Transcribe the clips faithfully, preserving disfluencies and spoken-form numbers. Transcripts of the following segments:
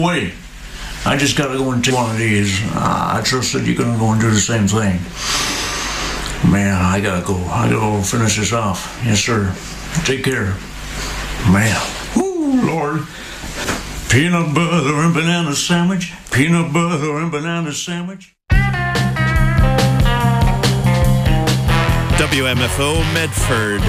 Wait, I just gotta go and take one of these. Uh, I trust that you're gonna go and do the same thing. Man, I gotta go. I gotta go finish this off. Yes, sir. Take care. Man. Ooh, Lord. Peanut butter and banana sandwich. Peanut butter and banana sandwich. W M F O Medford.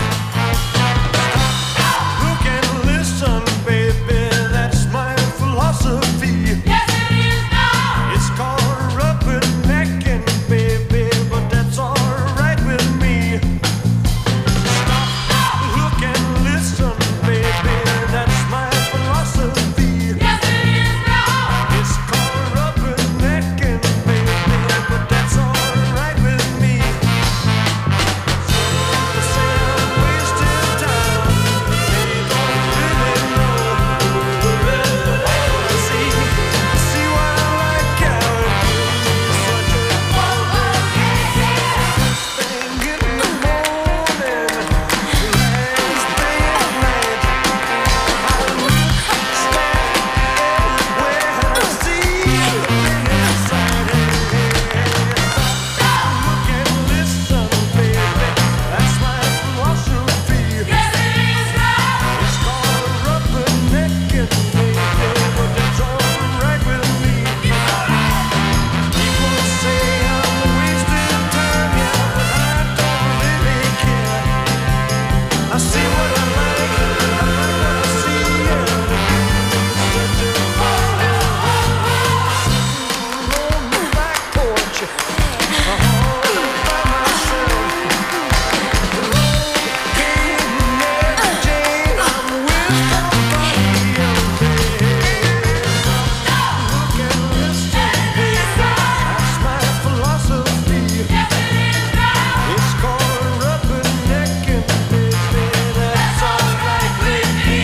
Look and listen, baby, that's my philosophy. Yes, it is now. It's called rubbernecking, baby, but that's alright with me. Stop, look and listen, baby, that's my philosophy. Yes, it is now. It's called rubbernecking, baby, but that's alright with me. Say I'm wasting time, they don't really know. See, see what I like out, such a first thing in the morning, last thing at night. I look, stand everywhere, I see you inside. Look and listen, baby, that's my philosophy. Yes, it is now. It's called rubbernecking, baby, but that's alright with me. People say I'm wasting time, yeah, but I don't really care. I see what I like, I like what I see, yeah. Such a on the back porch, all by myself. Hey, Mary Jane, I'm with somebody else. Look and listen, baby, that's my philosophy. Yes, it is now. It's called rubbernecking, baby, that's alright with me.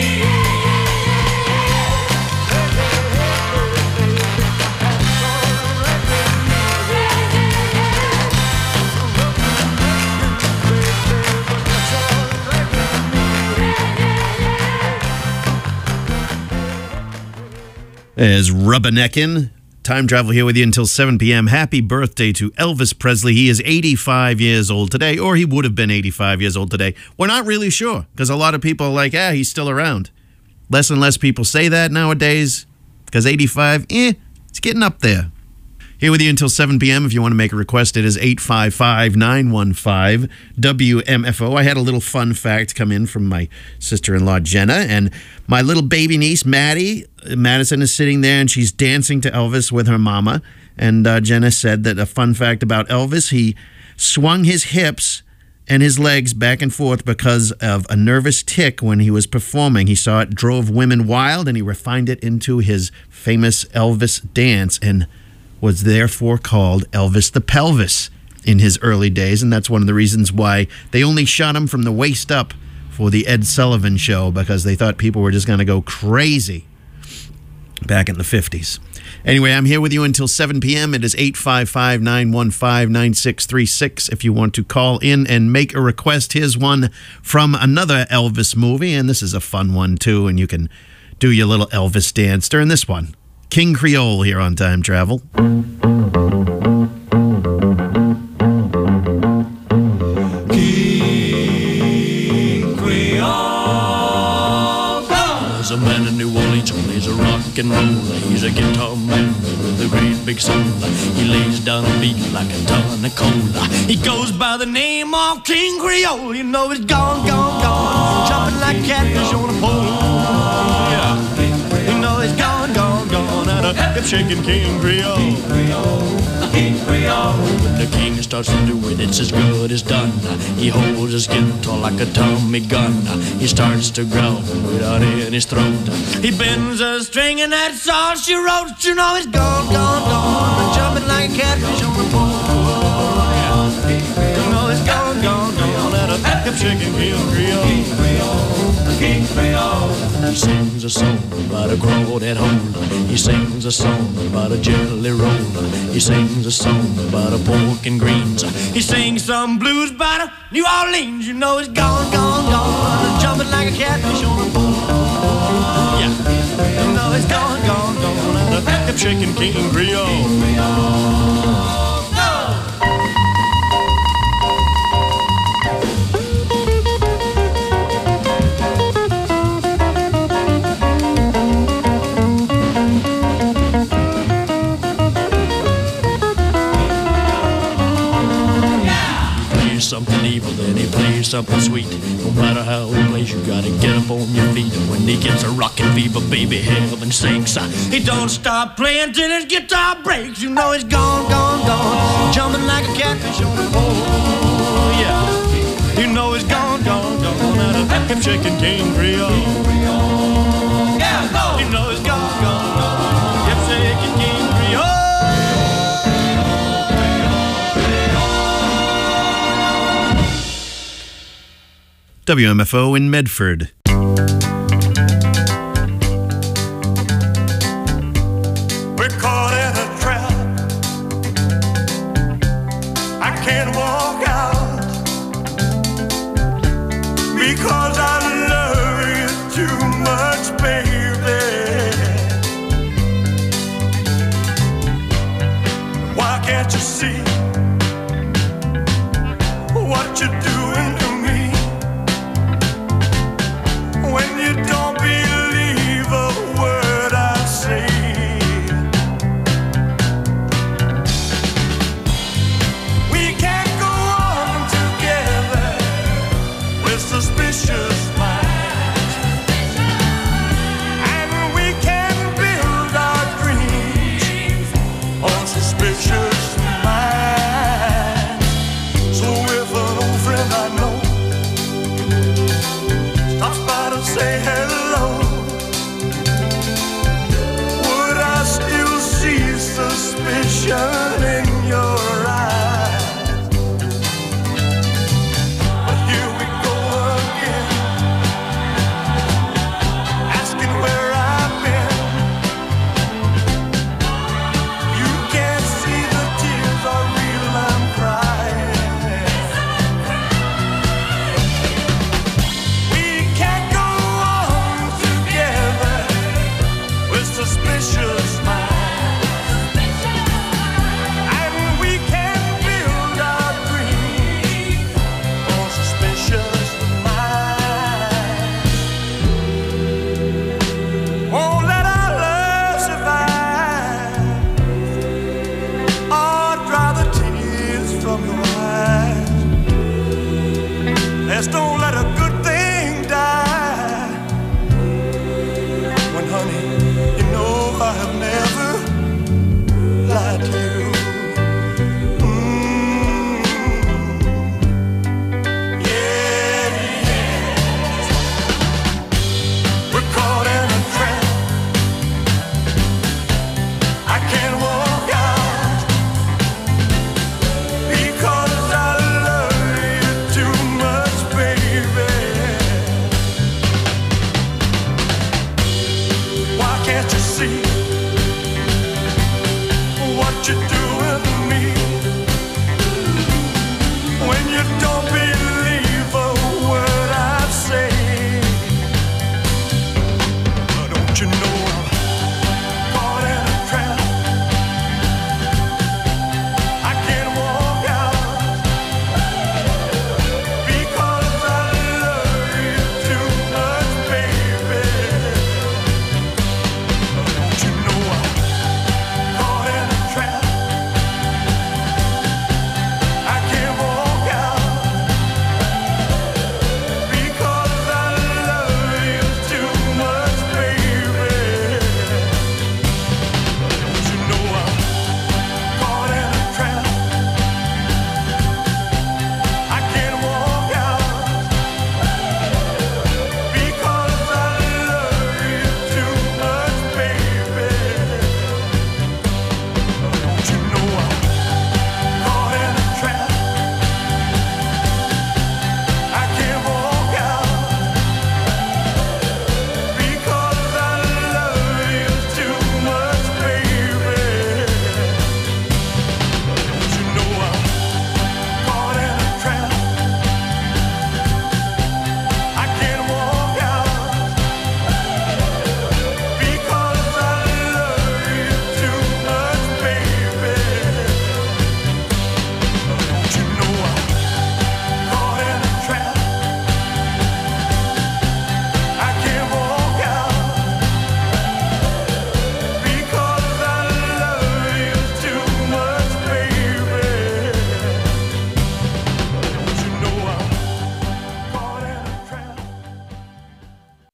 Is Rubberneckin'. Time travel here with you until seven p.m. Happy birthday to Elvis Presley. He is eighty-five years old today, or he would have been eighty-five years old today. We're not really sure, because a lot of people are like, ah, he's still around. Less and less people say that nowadays, because eighty-five, eh, it's getting up there. Here with you until seven p.m. If you want to make a request, it is eight five five, nine one five, W M F O. I had a little fun fact come in from my sister-in-law, Jenna, and my little baby niece, Maddie. Madison is sitting there, and she's dancing to Elvis with her mama. And uh, Jenna said that a fun fact about Elvis, he swung his hips and his legs back and forth because of a nervous tic when he was performing. He saw it drove women wild, and he refined it into his famous Elvis dance, and was therefore called Elvis the Pelvis in his early days, and that's one of the reasons why they only shot him from the waist up for the Ed Sullivan Show, because they thought people were just going to go crazy back in the fifties. Anyway, I'm here with you until seven p.m. It is eight five five, nine one five, nine six three six if you want to call in and make a request. Here's one from another Elvis movie, and this is a fun one too, and you can do your little Elvis dance during this one. King Creole here on Time Travel. King Creole. There's a man in New Orleans who plays a rock and roll. He's a guitar man with a great big soul. He lays down a beat like a ton of cola. He goes by the name of King Creole. You know he's gone, gone, gone, jumping like catfish on a pole. Yeah, you know he's gone, gone, gone, and a hip shaking King Creole. King Creole. When the king starts to do it, it's as good as done. He holds his guitar like a Tommy gun. He starts to growl without in his throat. He bends a string and that's all she wrote. You know he's gone, gone, gone, jumping like a catfish on a pole. Yeah. You know he's gone, gone, gone, and a hip shaking King Creole. King Creole. He sings a song about a crawdad hole. He sings a song about a jelly roll. He sings a song about a pork and greens. He sings some blues about a New Orleans. You know he's gone, gone, gone, jumping like a catfish on a pole. Yeah, you know he's gone, gone, gone. hip shaking King Creole. Something evil, then he plays something sweet. No matter how he plays, you gotta get up on your feet. And when he gets a rockin' fever, baby, heaven sinks. Uh, He don't stop playing till his guitar breaks. You know he's gone, gone, gone, jumping like a catfish on the pole. Yeah, you know he's gone, gone, gone, out of hip shaking King Creole. Yeah, go. You know he's gone, gone, gone, hip shaking King Creole. W M F O in Medford. We're caught in a trap. I can't walk out because I love you too much, baby. Why can't you see what you're doing to me? When you don't believe a word I say, we can't go on together with suspicious minds, and we can build our dreams on suspicious minds. So if an old friend I know stops by to say hello, would I still see suspicion in your eyes? But here we go again, asking where I've been. You can't see the tears are real, I'm crying. We can't go on together with suspicious minds, and we can build our dreams on suspicious minds. Won't let our love survive, or dry the tears from your eyes. Let's don't let a good thing die. When, honey, you know I have never lied to you. Mm. Yeah, yeah. We're caught in a trap. I can't walk out because I love you too much, baby. Why can't you see what you're doing to me? When you don't believe a word I say, don't you know I'm caught in a trap? I can't walk out because I love you too much, baby. Don't you know I'm caught in a trap?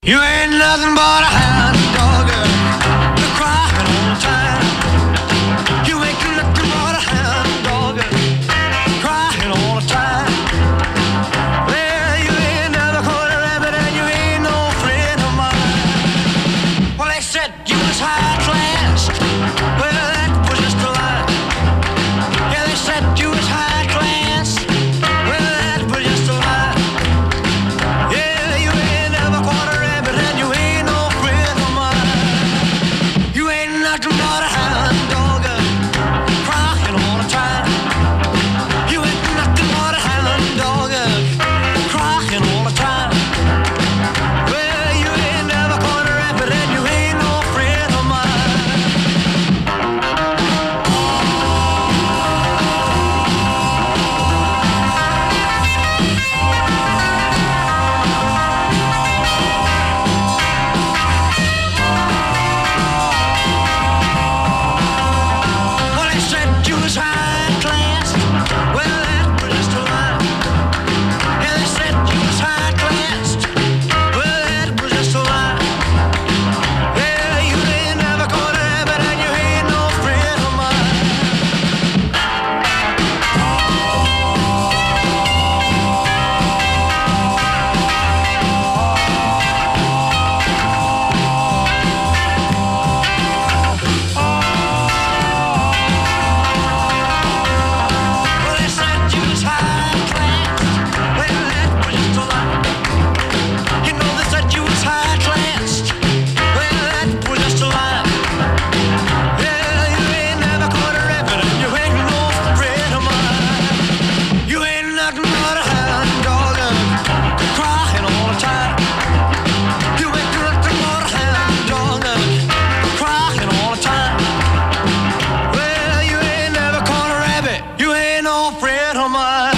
You ain't nothing but a hound dog, you're crying all the time. You ain't nothing but a hound dog, crying all the time. Well, you ain't never caught a rabbit and you ain't no friend of mine. Well, they said you was high class. Well, that was just a lie. Yeah, they said you was high class. Well, that was just a lie. Yeah, you ain't never caught a rabbit and you ain't no friend of mine. You ain't nothing but a hound dog, crying all the time. You ain't nothing but a hound dog, crying all the time. Well, you ain't never caught a rabbit and you ain't no friend of mine. Well, they said you was high class. Well, that was just a lie. Yeah, they said you was high class. Well, that was just a lie. Yeah, you ain't never caught a rabbit and you ain't no friend of mine. Well, they said you was high class. Well, that was just a lie. You know they said you was high class. Well, that was just a lie. Yeah, you ain't never caught a rabbit and you ain't no friend of mine. You ain't nothing but a hound dog, crying all the time. You ain't nothing but a hound dog, crying all the time. Well, you ain't never caught a rabbit. You ain't no friend of mine.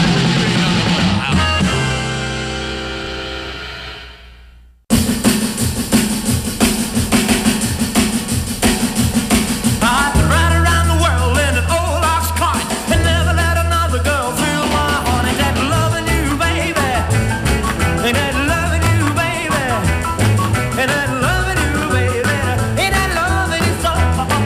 I could ride around the world in an old ox cart and never let another girl fill my heart. Ain't that loving you, baby? Ain't that loving you, baby? Ain't that loving you, baby? Ain't that loving you so?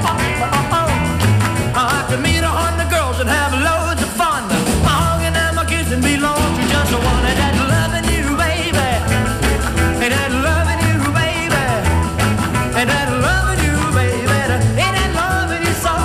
I could meet a hundred girls and have loads of fun. My hugging and my kissing belong to just one. Ain't that loving you, baby? Ain't that loving you, baby? Ain't that loving you, baby? Ain't that loving you so?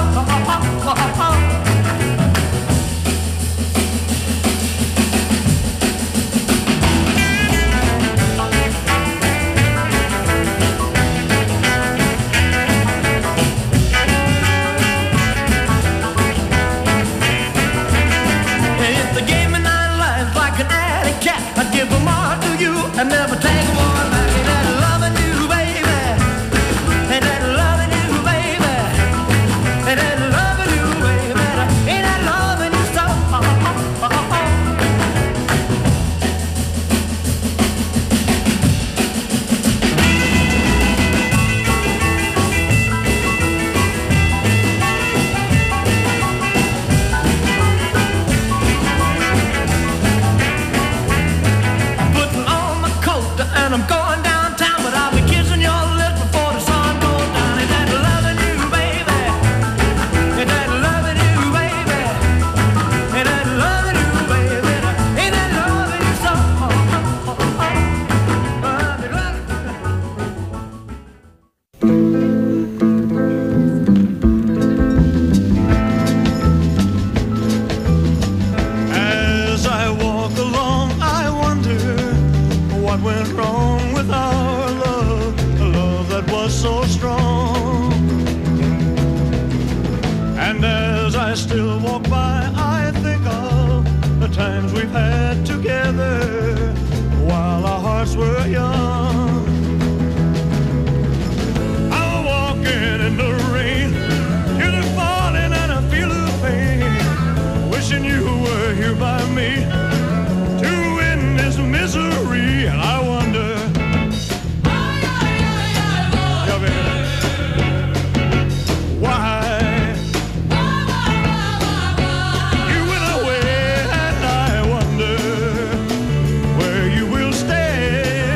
If they gave me nine lives like an alley cat, I'd give them all to you and never take one back. Ain't that loving you, baby? Ain't that loving you, baby? Ain't that loving you, baby? Ain't that loving you so? I'm putting on my coat and I'm going downtown, but I'll be kissing your lips before the sun goes down. Ain't that loving you, baby? Ain't that loving you, baby? Ain't that loving you, baby? Ain't that loving you so? As I walk along, I wonder what went wrong with our love, a love that was so strong. And as I still walk by, I think of the times we've had together while our hearts were young. I'm walking in the rain, hear the falling and I feel the pain, wishing you were here by me to end this misery. And I wonder, yeah, baby, why you went away, and I wonder where you will stay.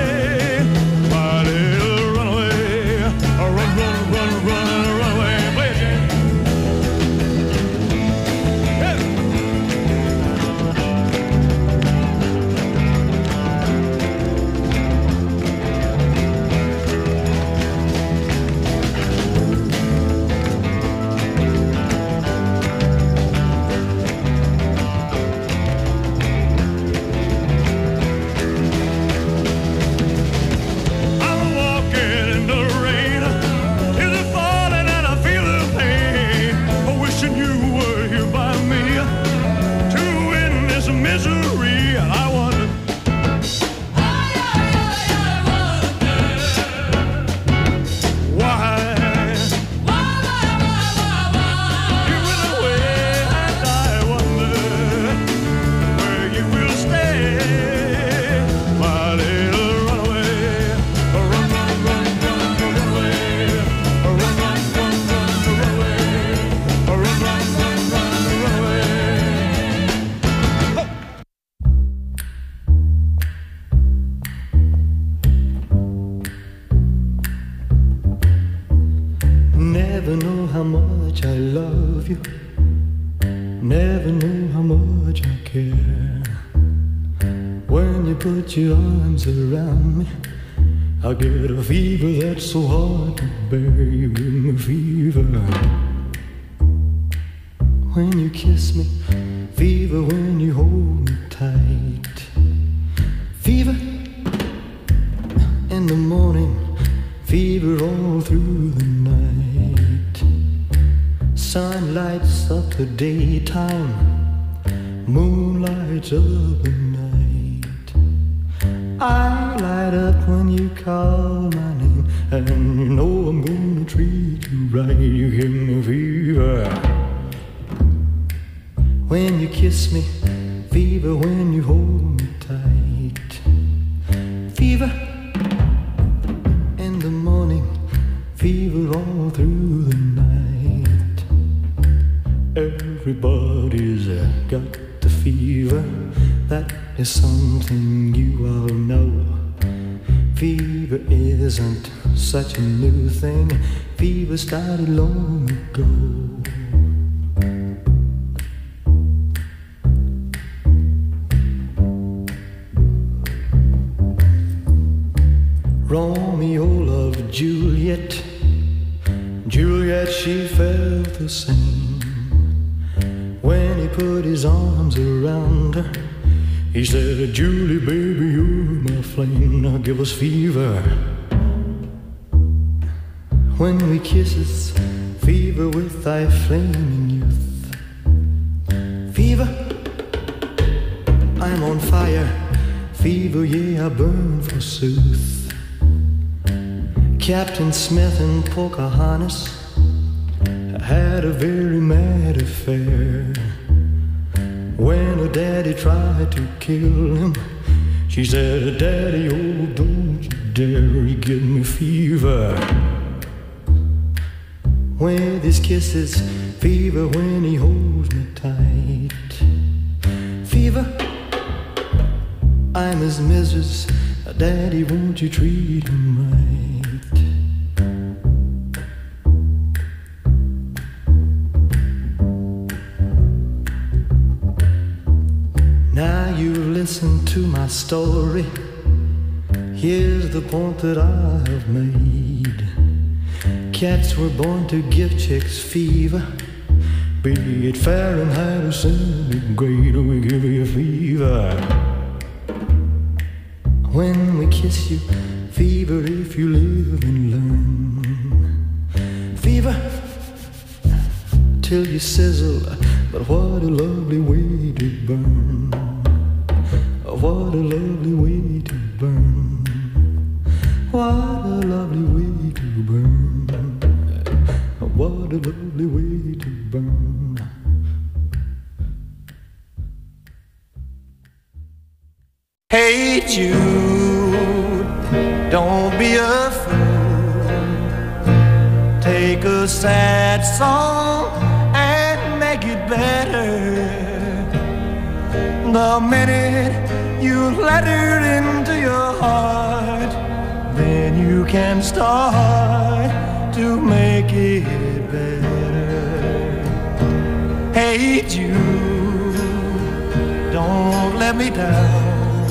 much I love you. Never knew how much I care. When you put your arms around me, I get a fever that's so hard to bear. You give me fever when you kiss me, fever when you hold me tight. Fever in the morning, fever all through the night. Sun lights up the daytime, moon lights up the night. I light up when you call my name, and you know I'm gonna treat you right. You give me fever when you kiss me, fever when you hold me tight. Fever in the morning, fever all through the night. Everybody's uh, got the fever, that is something you all know. Fever isn't such a new thing, fever started long ago. Romeo loved Juliet, Juliet, she felt the same. When he put his arms around her, he said, Julie, baby, you're my flame, now give us fever. When we kisses, fever with thy flaming youth. Fever, I'm on fire, fever, yeah, I burn forsooth. Captain Smith and Pocahontas had a very mad affair. When her daddy tried to kill him, she said, Daddy, oh, don't you dare, he give me fever. With his kisses, fever when he holds me tight. Fever, I'm his missus, Daddy, won't you treat him right? Now you've listened to my story. Here's the point that I have made. Cats were born to give chicks fever, be it Fahrenheit or centigrade, we give you fever. When we kiss you, fever if you live and learn. Fever till you sizzle, but what a lovely way to burn. What a lovely way to burn. What a lovely way to burn. What a lovely way to burn. Hey Jude, don't be a fool. Take a sad song and make it better. The minute you let her into your heart, then you can start to make it better. Hey Jude, don't let me down.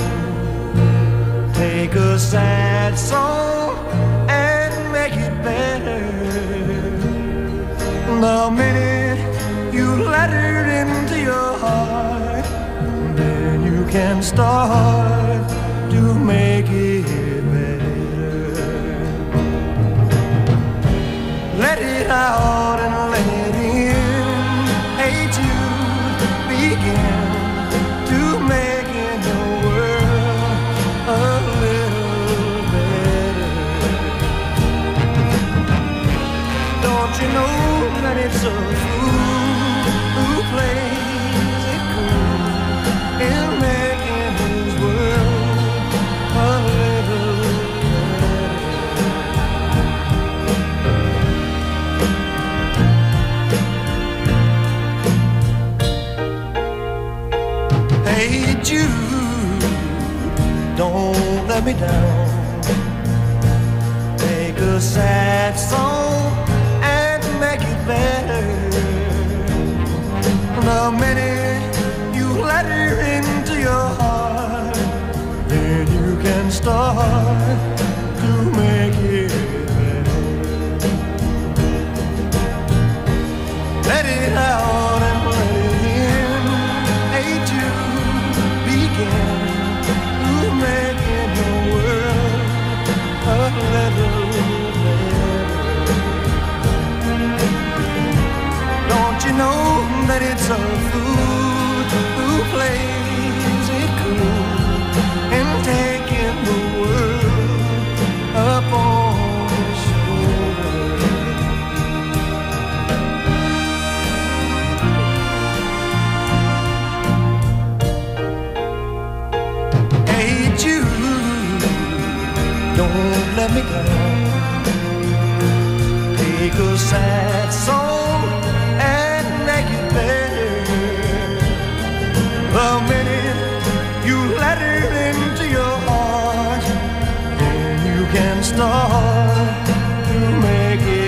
Take a sad song and make it better. The minute you let her into your heart, then you can start to make it better. Let it out and let it in. Hey Jude, begin to make it your world a little better. Don't you know that it's a fool who plays it cool in making his world a little better. Hey Jude, don't let me down. Take a sad song and make it better. The minute you let her into your heart, then you can start to make it better. Let it out and let it in. Hey, to begin to making the world a little better. Don't you know that it's a fool who plays it cool and taking the world up on his shoulder? Hey Jude, don't let me go. Take a sad song and make it better. The minute you let her into your heart, then you can start to make it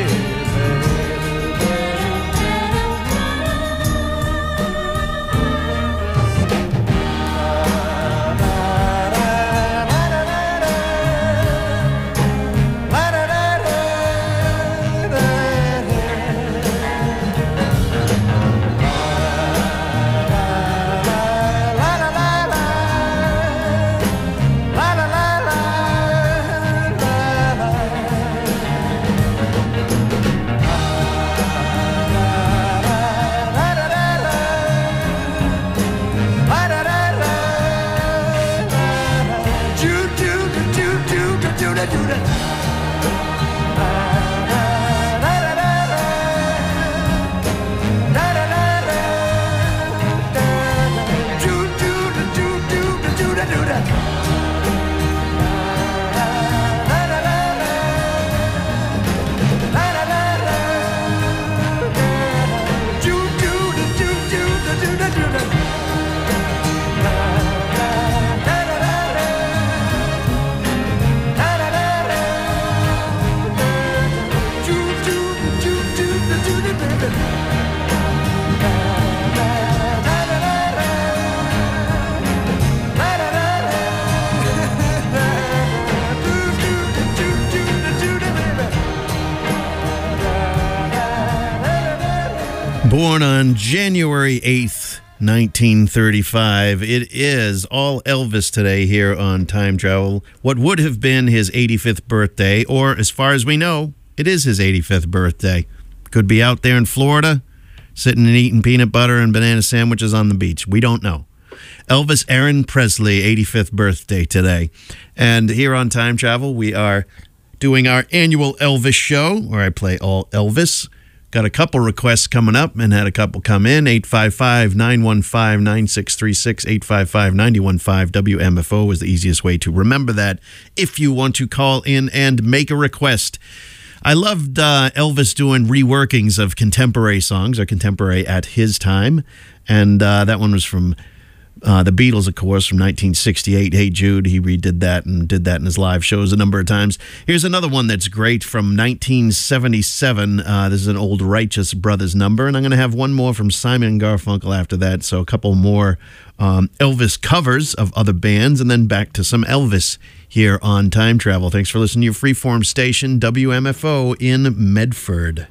Born on January eighth, nineteen thirty-five, it is all Elvis today here on Time Travel. What would have been his eighty-fifth birthday, or as far as we know, it is his eighty-fifth birthday. Could be out there in Florida, sitting and eating peanut butter and banana sandwiches on the beach. We don't know. Elvis Aaron Presley, eighty-fifth birthday today. And here on Time Travel, we are doing our annual Elvis show, where I play all Elvis. Got a couple requests coming up and had a couple come in. eight five five, nine one five, nine six three six, eight five five, nine one five, W M F O is the easiest way to remember that if you want to call in and make a request. I loved uh, Elvis doing reworkings of contemporary songs, or contemporary at his time. And uh, that one was from uh, the Beatles, of course, from nineteen sixty-eight. Hey Jude, he redid that and did that in his live shows a number of times. Here's another one that's great from nineteen seventy-seven. Uh, this is an old Righteous Brothers number, and I'm going to have one more from Simon and Garfunkel after that. So a couple more um, Elvis covers of other bands, and then back to some Elvis here on Time Travel. Thanks for listening to your freeform station, W M F O in Medford.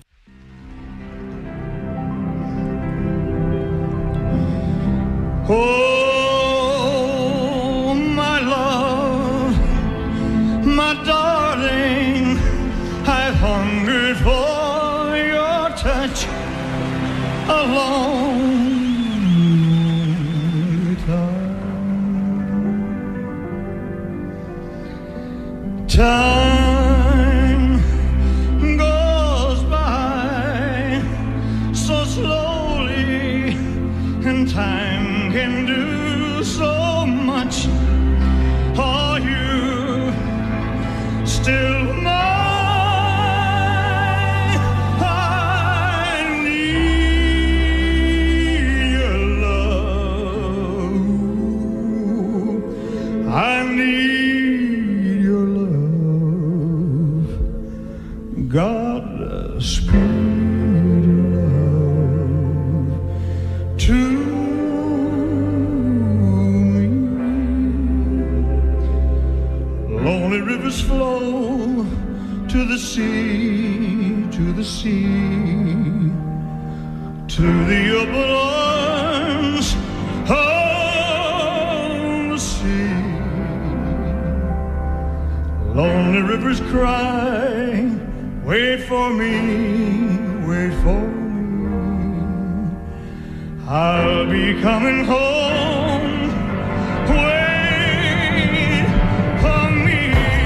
Oh, my love, my darling, I've hungered for your touch a long time. Time goes by so slowly, and time can do so much. Are you still mine? I need your love. I need your love. to the open arms of the sea. Lonely rivers cry, wait for me, wait for me. I'll be coming home. Wait for me,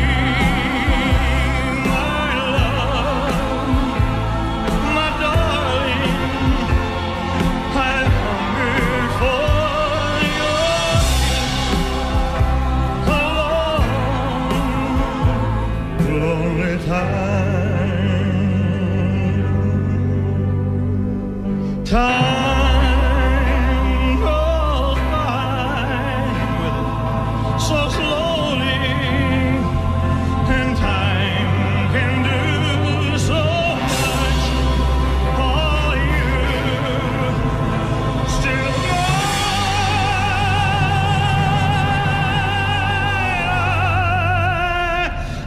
my love, my darling. I've hungered for your long, lonely time. Time. So slowly, and time can do so much for you. Still I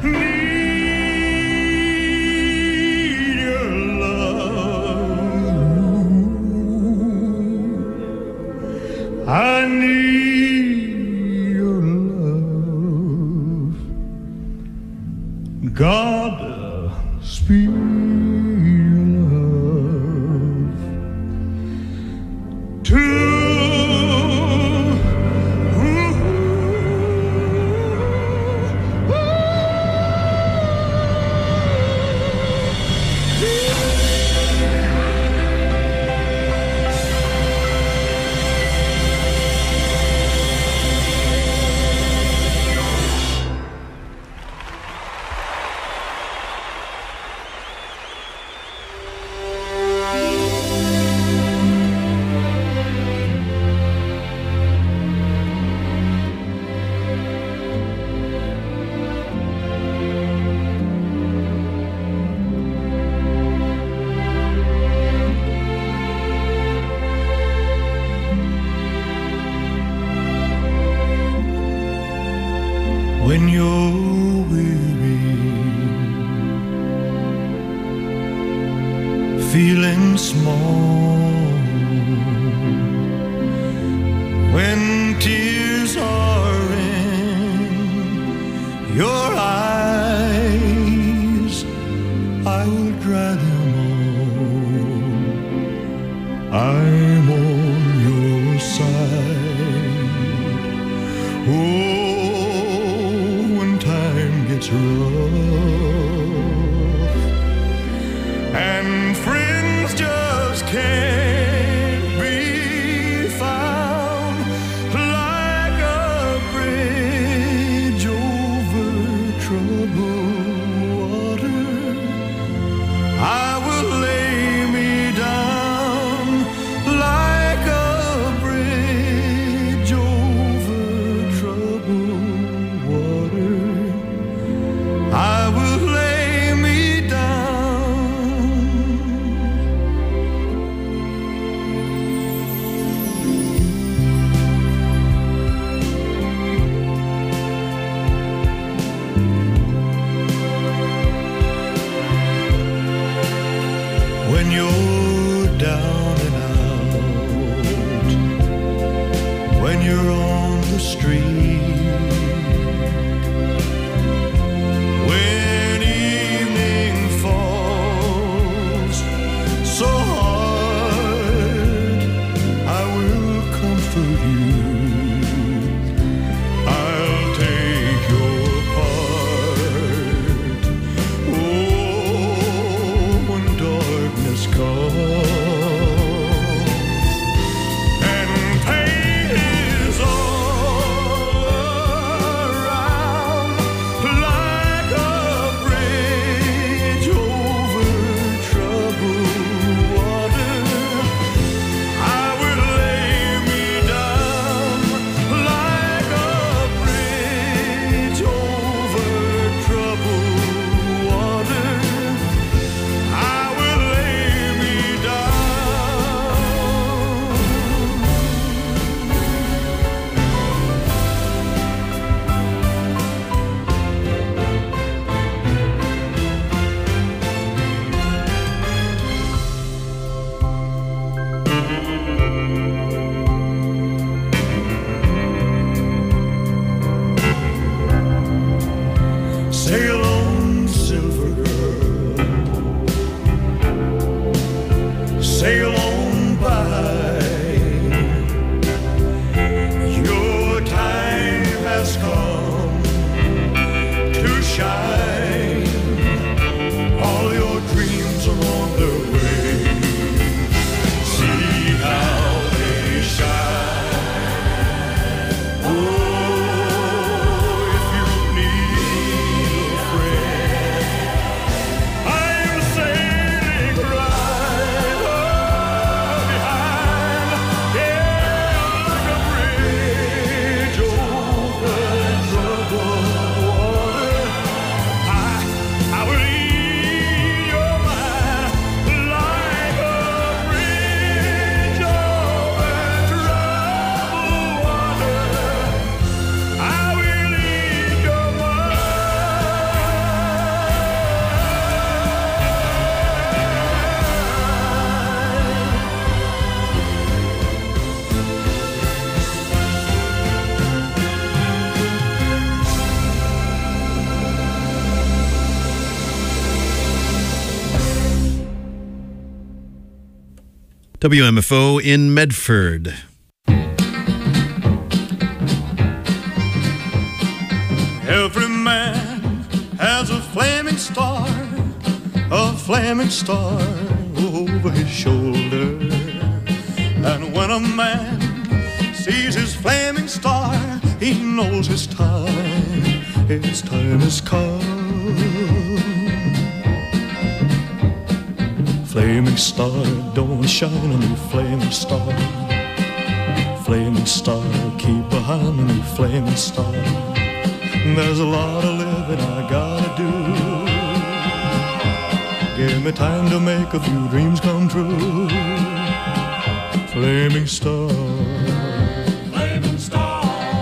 need your love. I need your love. God speed your love to when you're weary, feeling small, when tears are in your eyes, I will dry them all. I'm on your side. Oh, it's rough, and friends just can't be found. Sail on, silver girl, sail on by. Your time has come to shine. All your dreams are on their way. See how they shine. Oh, if you need a friend, I'm sailing right on behind. Yeah, like a bridge over troubled water. I, I will ease your mind like a bridge over troubled water. I will ease your mind. W M F O in Medford. Every man has a flaming star, a flaming star over his shoulder. And when a man sees his flaming star, he knows his time, his time has come. Flaming star, don't shine on me, flaming star. Flaming star, keep behind me, flaming star. There's a lot of living I gotta do. Give me time to make a few dreams come true. Flaming star, flaming star.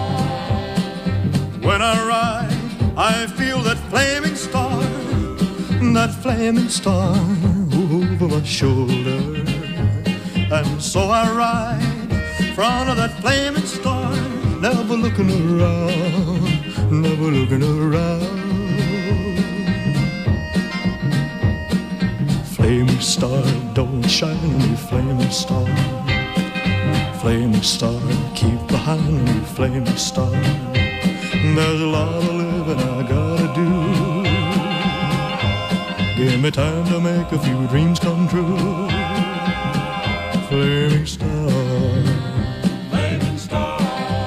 When I ride, I feel that flaming star, that flaming star over my shoulder. And so I ride in front of that flaming star, never looking around, never looking around. Flaming star, don't shine on me, flaming star. Flaming star, keep behind me, flaming star. There's a lot of living I gotta do. Give me time to make a few dreams come true. Flaming star, flaming star.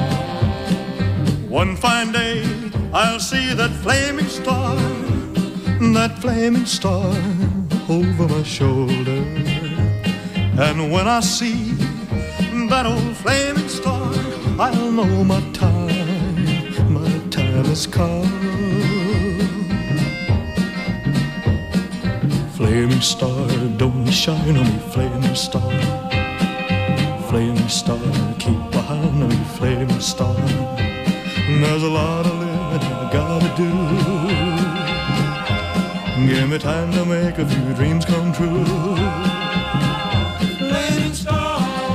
One fine day I'll see that flaming star, that flaming star over my shoulder. And when I see that old flaming star, I'll know my time, my time has come. Flaming star, don't shine on me, flaming star. Flaming star, keep behind me, flaming star. There's a lot of living I gotta do. Give me time to make a few dreams come true. Flaming star.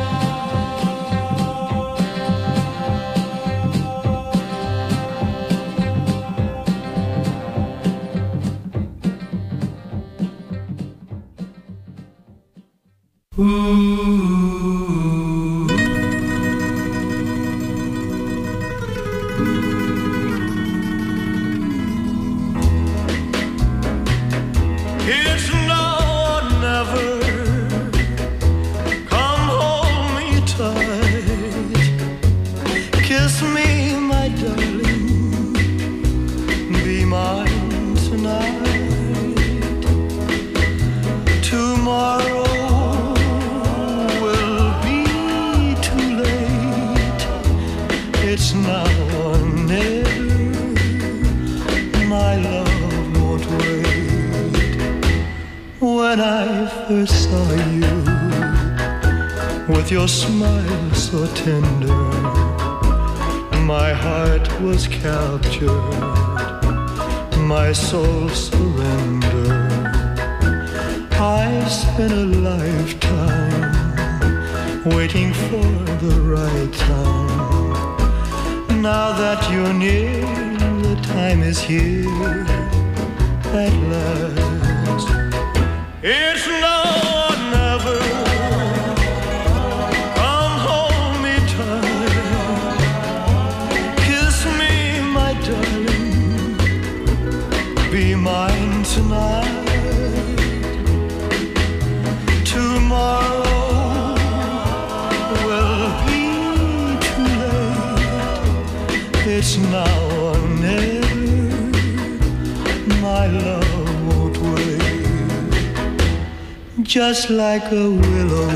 It's now or never. Come hold me tight. Kiss me, my darling. Be mine tonight. Tomorrow will be too late. It's now or never. My love won't wait. When I first saw you, with your smile so tender, my heart was captured, my soul surrendered. I spent a lifetime waiting for the right time. Now that you're near, the time is here at last. It's now or never. Come hold me tight. Kiss me, my darling. Be mine tonight. Tomorrow will be too late. It's now or never. My love won't wait. Just like a willow,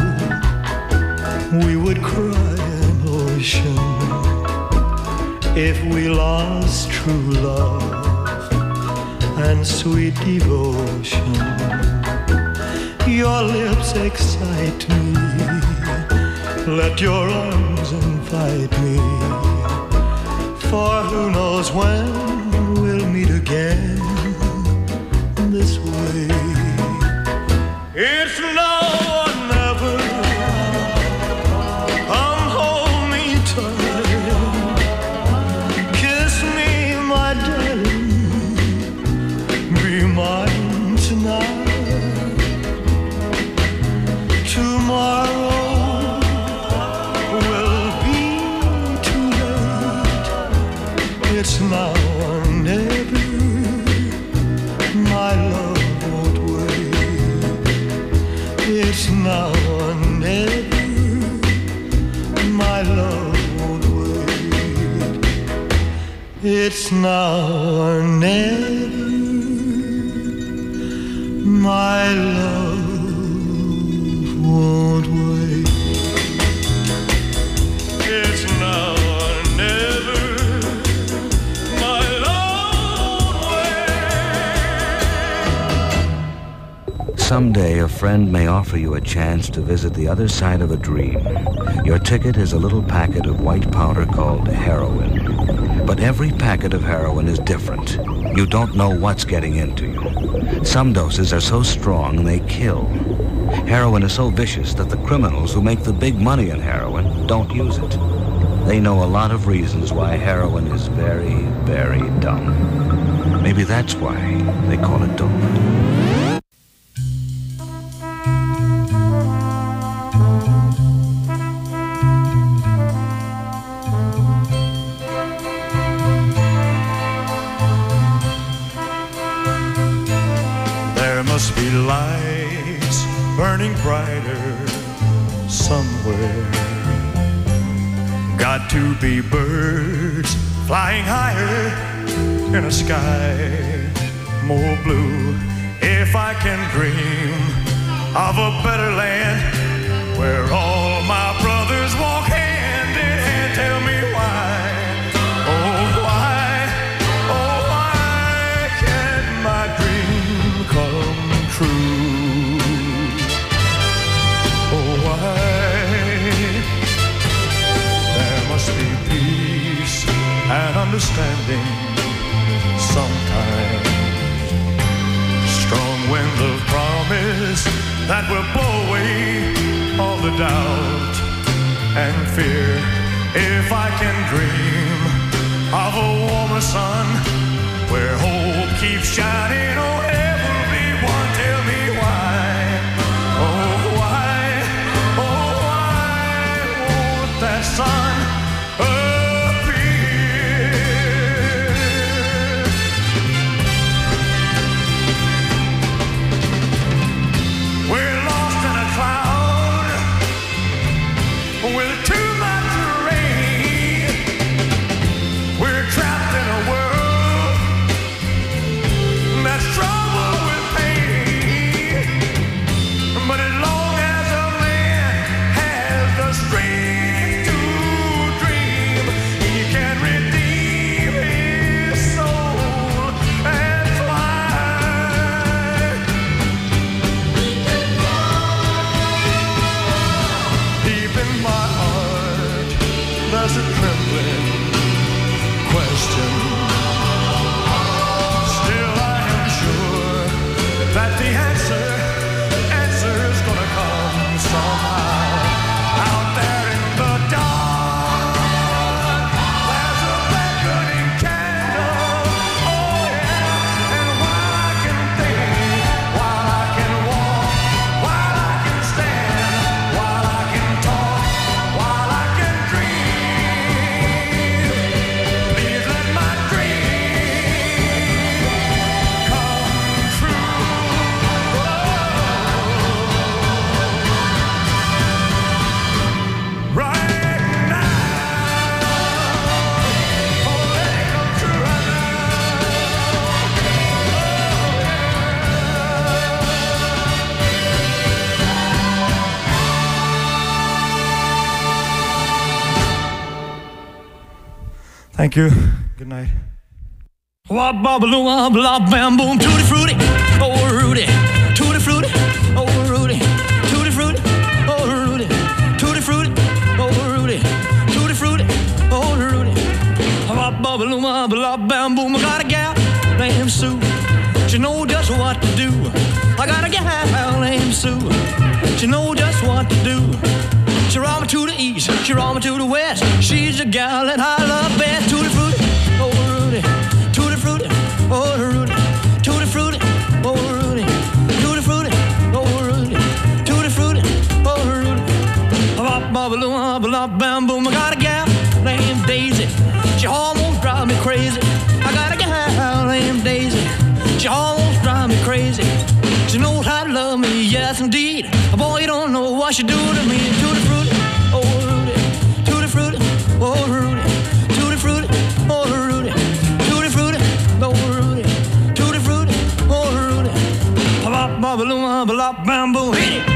we would cry an ocean if we lost true love and sweet devotion. Your lips excite me. Let your arms invite me. For who knows when we'll meet again this way. It's now or never. Come hold me tight. Kiss me, my darling. Be mine tonight. Tomorrow will be too late. It's now or never. My love won't wait. It's now or never. My love won't wait. It's now or never. My love won't wait. It's now or never. My love won't wait. Someday a friend may offer you a chance to visit the other side of a dream. Your ticket is a little packet of white powder called heroin. But every packet of heroin is different. You don't know what's getting into you. Some doses are so strong they kill. Heroin is so vicious that the criminals who make the big money in heroin don't use it. They know a lot of reasons why heroin is very, very dumb. Maybe that's why they call it dope. There must be lights burning brighter somewhere. Got to be birds flying higher in a sky more blue. If I can dream of a better land where all my brothers walk hand in hand, tell me why, oh why, oh why can't my dream come true? Oh why? There must be peace and understanding sometimes. Strong wind of promise that will blow away all the doubt and fear. If I can dream of a warmer sun where hope keeps shining, oh everyone, tell me why, oh why, oh why won't that sun appear? We're lost in a cloud with too much rain. We're trapped in a world that's troubled Thank you. Good night. Wop bop baloo wop bop bam boom tutti frutti, oh Rudy, tutti frutti, oh Rudy, tutti frutti, oh Rudy, tutti frutti, oh Rudy, tutti frutti, oh Rudy. Wop bop baloo wop bop bam boom. I got a gal named Sue, she know just what to do. I got a gal named Sue, she know just what to do. She roll me to the east, she roll me to the west. She's the gal that I love best. Tutti frutti, oh Rudy. Tutti frutti, oh Rudy, tutti frutti, oh Rudy, tutti frutti, oh Rudy, tutti frutti, oh Rudy. Bop bop baloo bop bam boom. I got a gal named Daisy, she almost drive me crazy. I got a gal named Daisy, she almost drive me crazy. She knows how to love me, yes indeed. Boy, you don't know what she do to me. Tutti frutti, oh Rudy, tutti frutti, oh Rudy, tutti frutti, oh Rudy. Oh Rudy, tutti frutti, oh Rudy. Bop bop baloo bop bam boom. Hit it.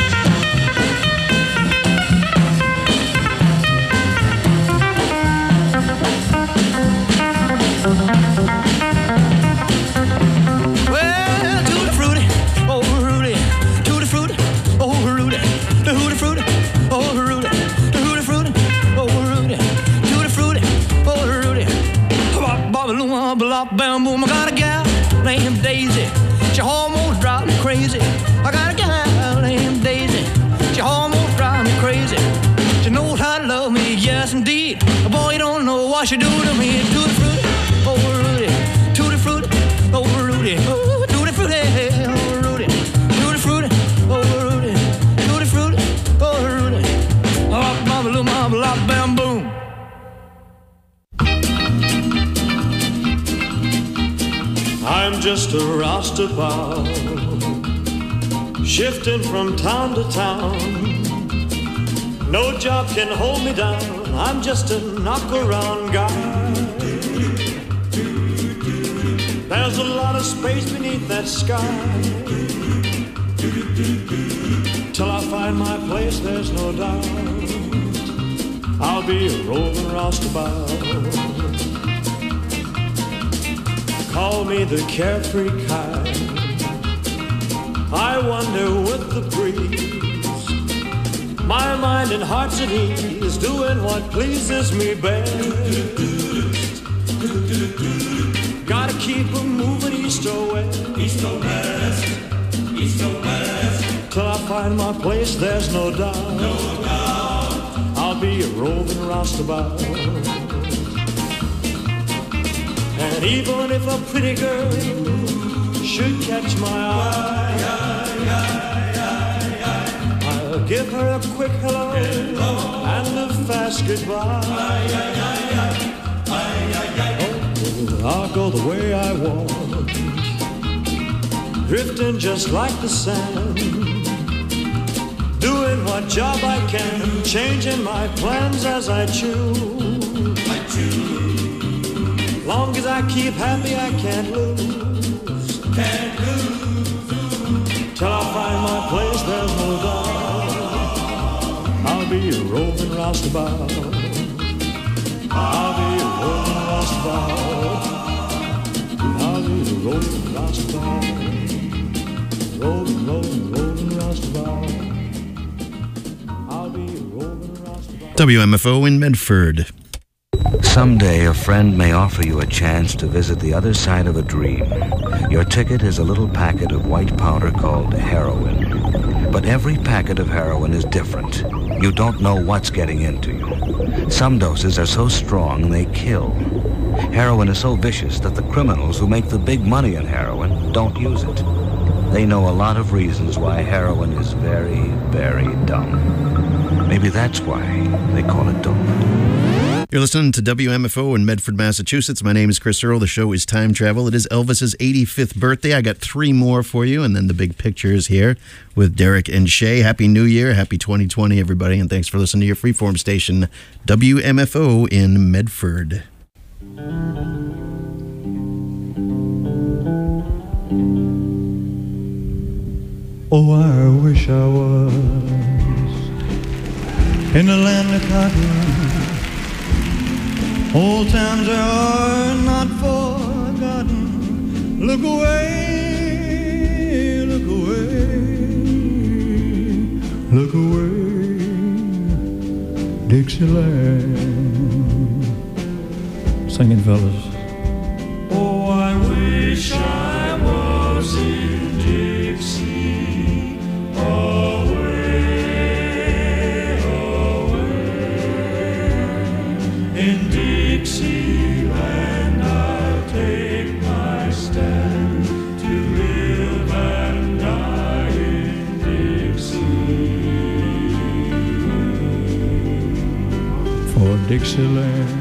Well, tutti frutti, oh Rudy, tutti frutti, oh Rudy, the tutti frutti, oh Rudy, the tutti frutti, oh Rudy, tutti frutti, oh Rudy. Bop bop baloo bop bam boom. I got a gal named Daisy, she almost drive me crazy. I got a gal named Daisy, she almost drive me crazy. She knows how to love me, yes indeed. Boy, you don't know what she do to me. Tutti frutti, oh Rudy, tutti frutti, oh Rudy, oh tutti frutti, oh Rudy, tutti frutti, oh Rudy, tutti frutti, oh Rudy. Bop bop baloo bop bam boom. I'm just a roustabout, shifting from town to town. No job can hold me down, I'm just a knock-around guy. There's a lot of space beneath that sky. Till I find my place, there's no doubt I'll be a roving roustabout. Call me the carefree kind, I wander with the breeze. My mind and heart's at ease, doing what pleases me best. Gotta keep 'em moving east or west, east or west, east or west. Till I find my place, there's no doubt, no doubt I'll be a roving roustabout. And even if a pretty girl should catch my eye, I'll give her a quick hello, hello. And a fast goodbye. Oh, I'll go the way I want, drifting just like the sand, doing what job I can, changing my plans as I choose. I choose. Long as I keep happy, I can't lose. Can't lose. Till I find my place, there's no doubt I'll be a roving roustabout. I'll be a roving roustabout. I'll be a roving roustabout. Roving, roving, roving roustabout. I'll be a roving roustabout. W M F O in Medford. Someday a friend may offer you a chance to visit the other side of a dream. Your ticket is a little packet of white powder called heroin. But every packet of heroin is different. You don't know what's getting into you. Some doses are so strong they kill. Heroin is so vicious that the criminals who make the big money in heroin don't use it. They know a lot of reasons why heroin is very, very dumb. Maybe that's why they call it dope. You're listening to W M F O in Medford, Massachusetts. My name is Chris Earl. The show is Time Travel. It is Elvis's eighty-fifth birthday. I got three more for you, and then the big picture is here with Derek and Shay. Happy New Year. Happy twenty twenty, everybody, and thanks for listening to your freeform station, W M F O in Medford. Oh, I wish I was in the land of cotton, Old times are not forgotten. Look away, look away, look away, Dixieland. Sing it, fellas. Oh, I wish I was in Dixie, away, away. In Dixieland I'll take my stand to live and die in Dixie. For Dixieland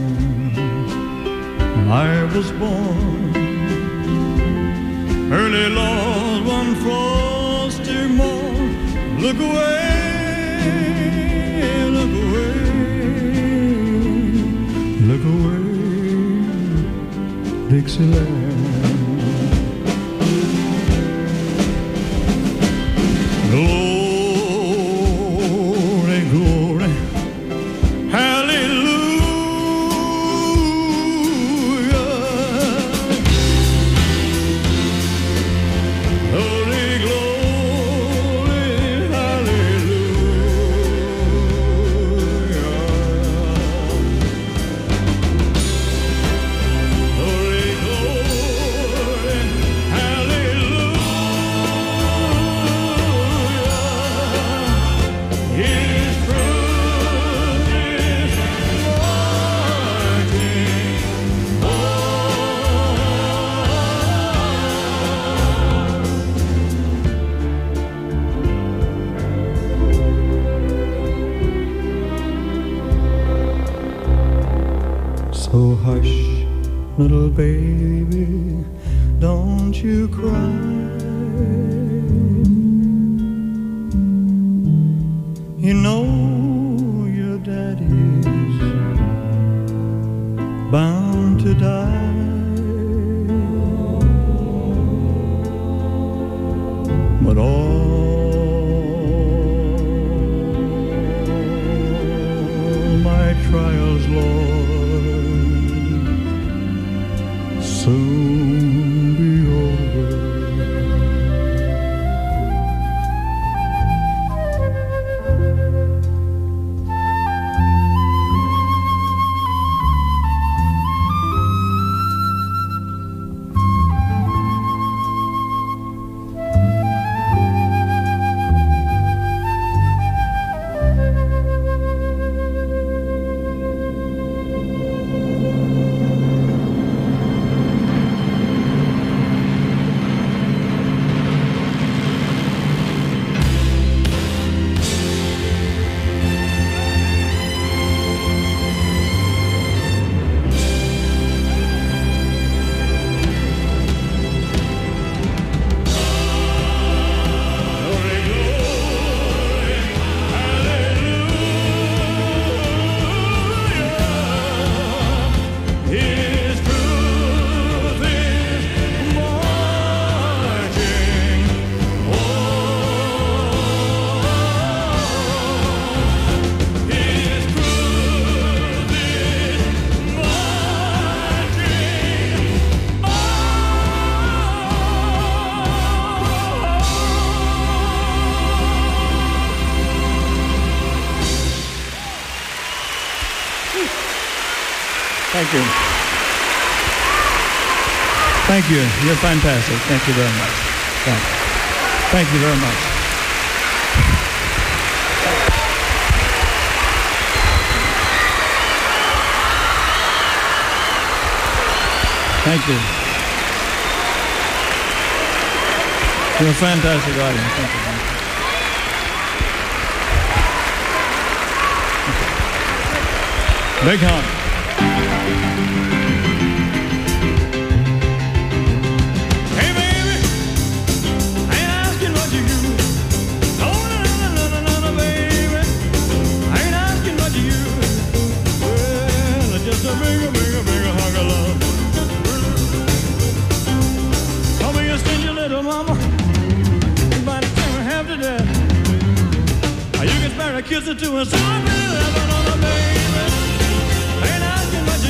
I was born, early Lord, one frosty morn. Look away, look away, look away, Dixieland. Glory, glory, hallelujah. So hush, little baby, don't you cry. You know your daddy's bound to die. But all my trials, Lord, soon be over. Thank you. Thank you. You're fantastic. Thank you very much. Thank, Thank you very much. Thank you. You're a fantastic audience. Thank you. Big hug. Hey baby, I ain't asking what you do. No, no, no, no, no, no, no, baby. I ain't asking what you do. Well, just a bigger, bigger, bigger hug of love. Call me a stingy little mama. By the time I have to death, you can spare a kiss or two and so I'm really loving on a baby. Ain't asking what you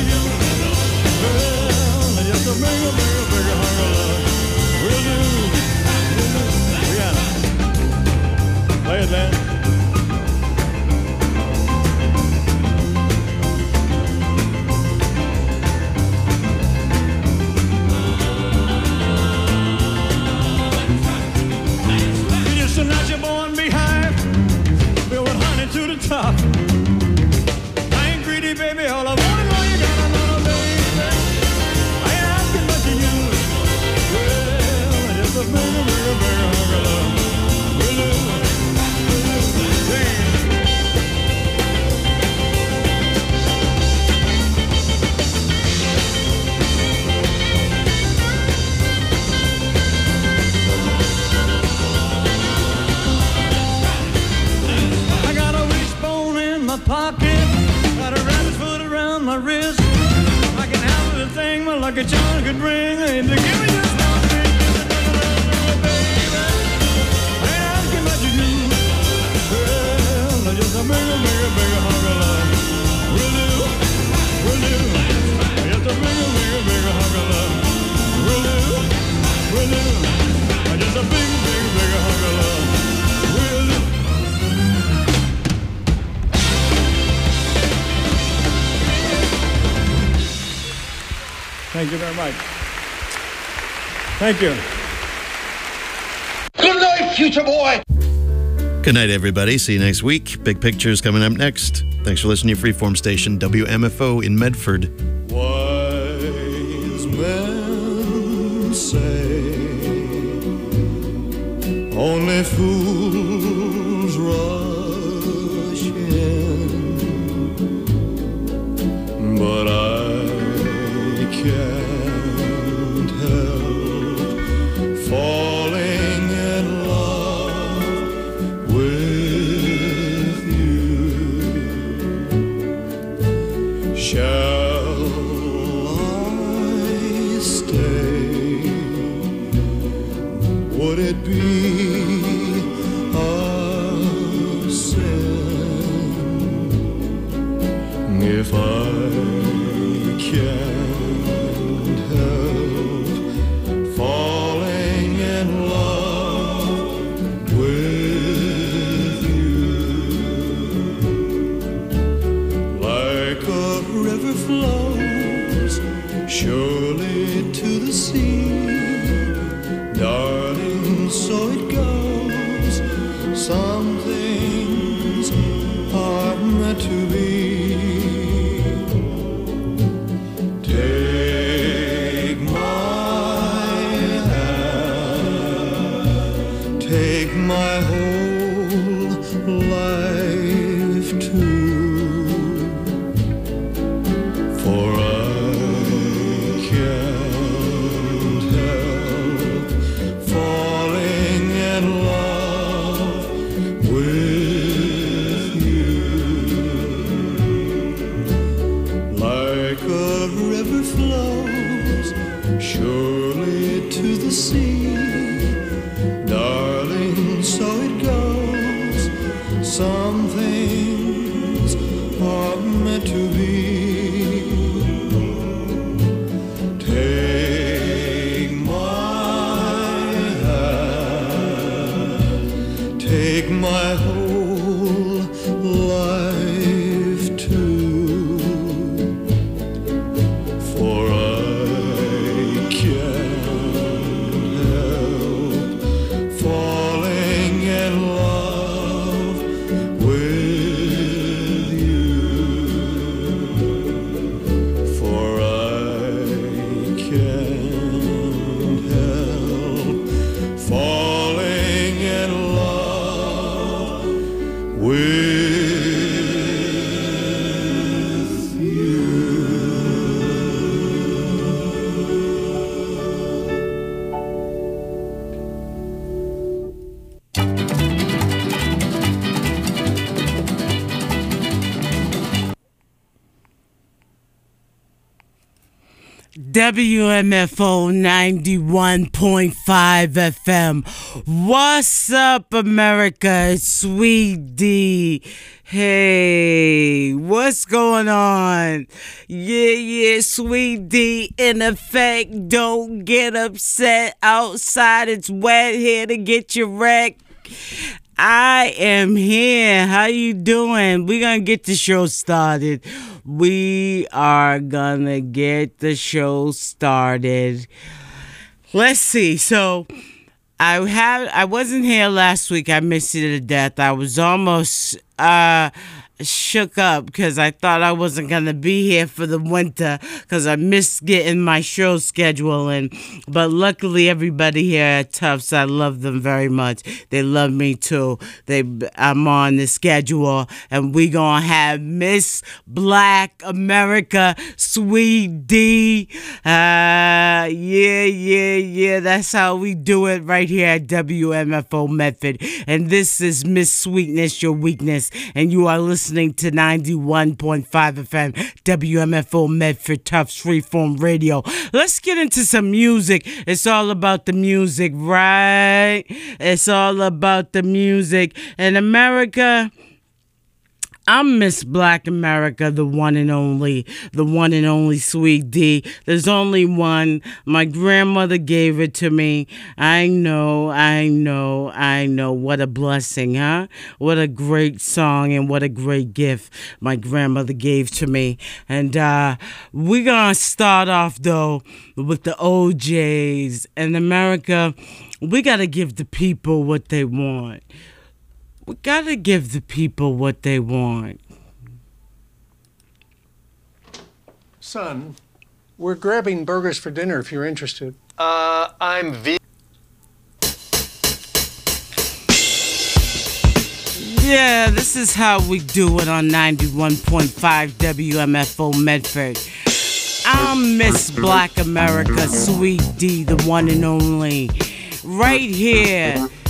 Just a bigger, bigger, bigger hunk of love. Will do. Will do. Rihanna. Play it, man. You just a natural born beehive, filled with honey to the top. I ain't greedy, baby, all I want is all you got, another baby. I ain't asking much of you. Well, just a bigger, bigger, bigger hunk of love. Will do. Will do. Damn. I got a wishbone in my pocket, got a rabbit's foot around my wrist. I can have everything my lucky charm could bring. And to give me just one thing, baby, I ain't asking much of you. Well, just a bigger, bigger, bigger hunk of love. Will do, will do. Just a bigger, bigger, bigger hunk of love. Will do, will do. Just a bigger, bigger, bigger hunk of love. Will do. Thank you very much. Thank you. Good night, future boy. Good night, everybody. See you next week. Big Pictures coming up next. Thanks for listening to your freeform station, W M F O in Medford. Wise men say only fools rush in, but I can't help falling in love with you. Shall I stay? Would it be a sin if I can't help falling in love with you? Like a river flows surely to the sea, darling, so it goes. Some things are meant to be. Take my hand, take my whole life too, for I can't help falling in love with you. Like a river flows surely to the sea, darling, so it goes. Some things are meant to be. Take my hand, take my whole life too, for I can't help falling in love with you. For I can't help falling in love with you. W M F O ninety-one point five F M. What's up, America? It's Sweet D. Hey, what's going on? Yeah, yeah, Sweet D in effect. Don't get upset. Outside it's wet, here to get you wrecked. I am here. How you doing? We're gonna get the show started. We are gonna get the show started. Let's see. So I had I wasn't here last week. I missed it to death. I was almost uh shook up because I thought I wasn't gonna be here for the winter because I missed getting my show schedule in. But luckily, everybody here at Tufts, I love them very much. They love me too. They, I'm on the schedule, and we gonna have Miss Black America, Sweet D. Uh, yeah, yeah, yeah. That's how we do it right here at W M F O Medford. And this is Miss Sweetness, Your Weakness, and you are listening to ninety-one point five F M, W M F O Medford Tufts Freeform Radio. Let's get into some music. It's all about the music, right? It's all about the music. In America, I'm Miss Black America, the one and only, the one and only Sweet D. There's only one. My grandmother gave it to me. I know, I know, I know. What a blessing, huh? What a great song and what a great gift my grandmother gave to me. And uh, we're going to start off, though, with the O Js. In America, we got to give the people what they want. We gotta give the people what they want. Son, we're grabbing burgers for dinner if you're interested. Uh, I'm V. Yeah, this is how we do it on ninety-one point five W M F O Medford. I'm Miss Black America, Sweet D, the one and only. Right here.